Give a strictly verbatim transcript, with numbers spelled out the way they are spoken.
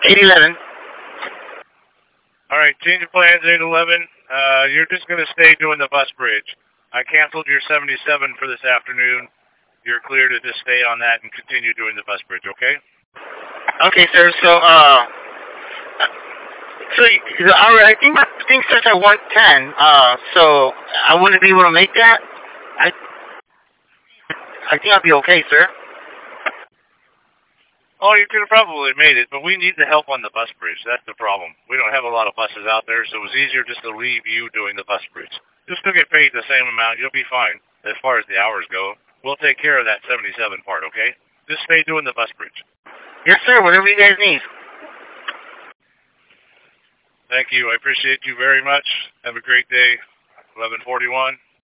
eight eleven. All right, change of plans, eight eleven. Uh, you're just going to stay doing the bus bridge. I canceled your seventy-seven for this afternoon. You're clear to just stay on that and continue doing the bus bridge, okay? Okay, sir. So, uh, so the hour, I think my thing starts at one ten. Uh, so I wouldn't be able to make that. I, I think I'll be okay, sir. Oh, you could have probably made it, but we need the help on the bus bridge. That's the problem. We don't have a lot of buses out there, so it was easier just to leave you doing the bus bridge. Just to get paid the same amount, you'll be fine. As far as the hours go, we'll take care of that seventy-seven part, okay? Just stay doing the bus bridge. Yes, sir. Whatever you guys need. Thank you. I appreciate you very much. Have a great day. eleven forty-one.